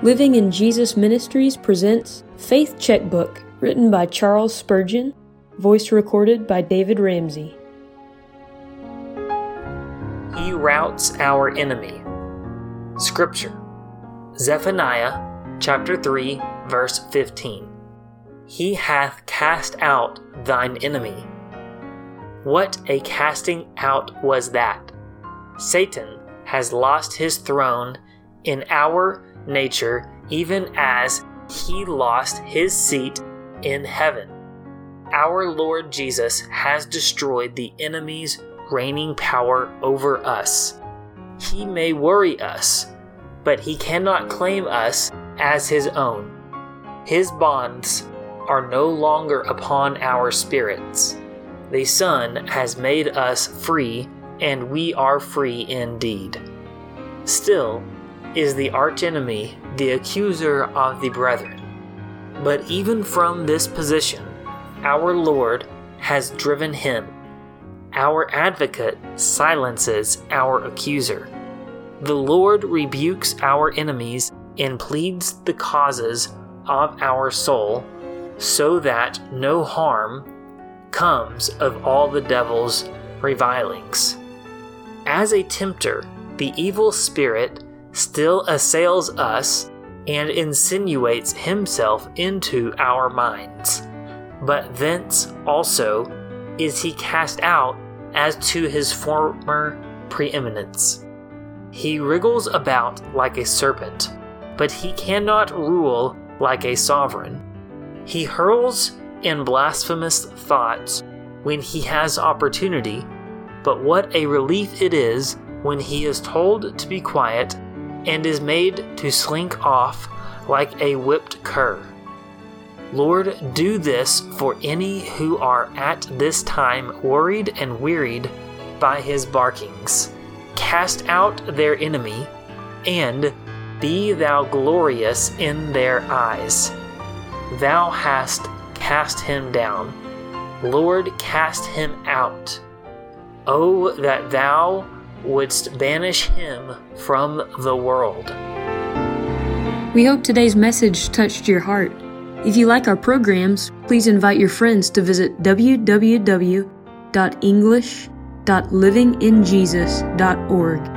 Living in Jesus Ministries presents Faith Checkbook, written by Charles Spurgeon, voice recorded by David Ramsey. He routs our enemy. Scripture, Zephaniah chapter 3, verse 15. He hath cast out thine enemy. What a casting out was that! Satan has lost his throne in our nature, even as he lost his seat in heaven. Our Lord Jesus has destroyed the enemy's reigning power over us. He may worry us, but he cannot claim us as his own. His bonds are no longer upon our spirits. The Son has made us free, and we are free indeed. Still is the archenemy the accuser of the brethren. But even from this position, our Lord has driven him. Our advocate silences our accuser. The Lord rebukes our enemies and pleads the causes of our soul, so that no harm comes of all the devil's revilings. As a tempter, the evil spirit still assails us and insinuates himself into our minds. But thence also is he cast out as to his former preeminence. He wriggles about like a serpent, but he cannot rule like a sovereign. He hurls in blasphemous thoughts when he has opportunity, but what a relief it is when he is told to be quiet and is made to slink off like a whipped cur. Lord, do this for any who are at this time worried and wearied by his barkings. Cast out their enemy, and be thou glorious in their eyes. Thou hast cast him down. Lord, cast him out. Oh, that thou wouldst banish him from the world. We hope today's message touched your heart. If you like our programs, please invite your friends to visit www.english.livinginjesus.org.